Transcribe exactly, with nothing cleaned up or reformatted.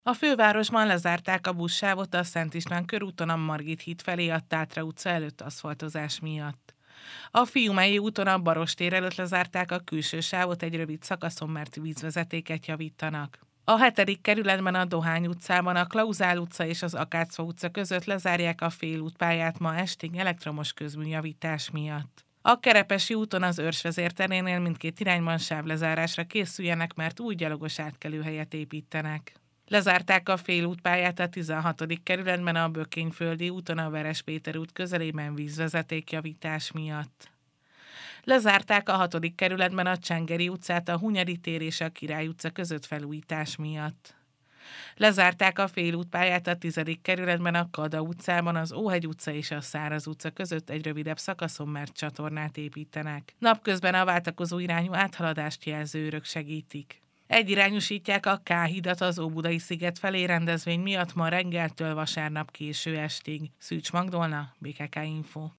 A fővárosban lezárták a buszsávot a Szent István körúton a Margit híd felé a Tátra utca előtt aszfaltozás miatt. A Fiumei úton a Barostér előtt lezárták a külső sávot egy rövid szakaszon, mert vízvezetéket javítanak. A hetedik kerületben a Dohány utcában a Klauzál utca és az Akácfa utca között lezárják a félútpályát ma estig elektromos közműjavítás miatt. A Kerepesi úton az Őrsvezérterénél mindkét irányban sávlezárásra készüljenek, mert új gyalogos átkelőhelyet építenek. Lezárták a félútpályát a tizenhatodik kerületben a Bökényföldi úton a Veres Péter út közelében vízvezetékjavítás miatt. Lezárták a hatodik kerületben a Csengeri utcát a Hunyadi tér és a Király utca között felújítás miatt. Lezárták a félútpályát a tizedik kerületben a Kada utcában az Óhegy utca és a Száraz utca között egy rövidebb szakaszon, mert csatornát építenek. Napközben a váltakozó irányú áthaladást jelző őrök segítik. Egyirányosítják a K-hidat az Óbudai sziget felé rendezvény miatt ma reggeltől vasárnap késő estig. Szűcs Magdolna, bé ká ká Info.